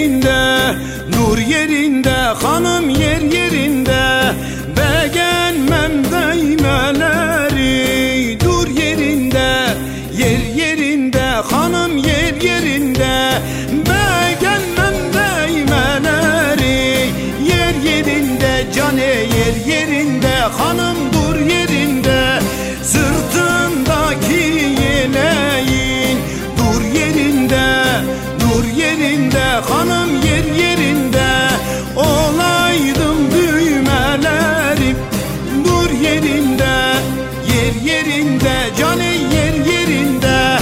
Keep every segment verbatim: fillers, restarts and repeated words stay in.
yerinde, nur yerinde, hanım yer yerinde. Beğenmem değmeleri, dur yerinde, yer yerinde, hanım yer yerinde. Beğenmem değmeleri, yer yerinde, cane yer yerinde, hanım dur yerinde. Sırtındaki yeleğin dur yerinde, dur yerinde, hanım yer yerinde. Olaydım düğmelerim dur yerinde, yer yerinde, cane yer yerinde.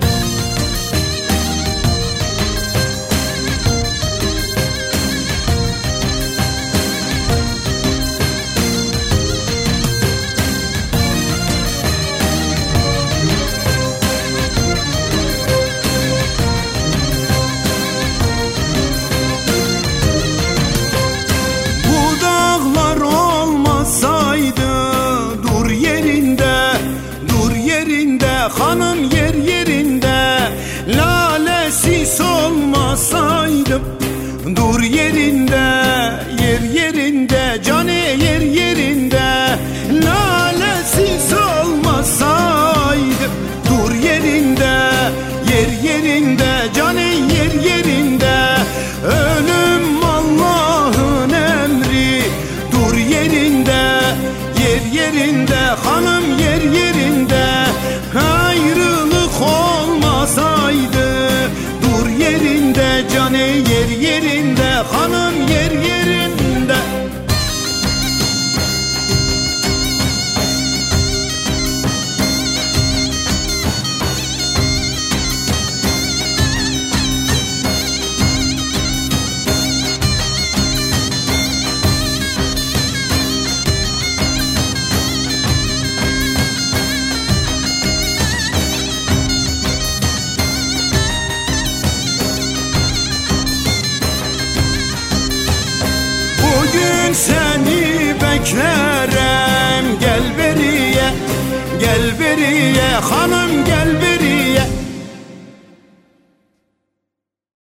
Hanım yer yerinde, lalesiz olmasaydım. Dur yerinde, yer yerinde, cane yer yerinde. Lalesiz olmasaydım. Dur yerinde, yer yerinde, cane yer yerinde. Ölüm Allah'ın emri. Dur yerinde, yer yerinde, hanım yer yerinde. Ayrılık olmasaydı, dur yerinde, cane yer yerinde, hanım yer yerinde. Bugün seni beklerim, gel beriye, gel beriye, hanım gel.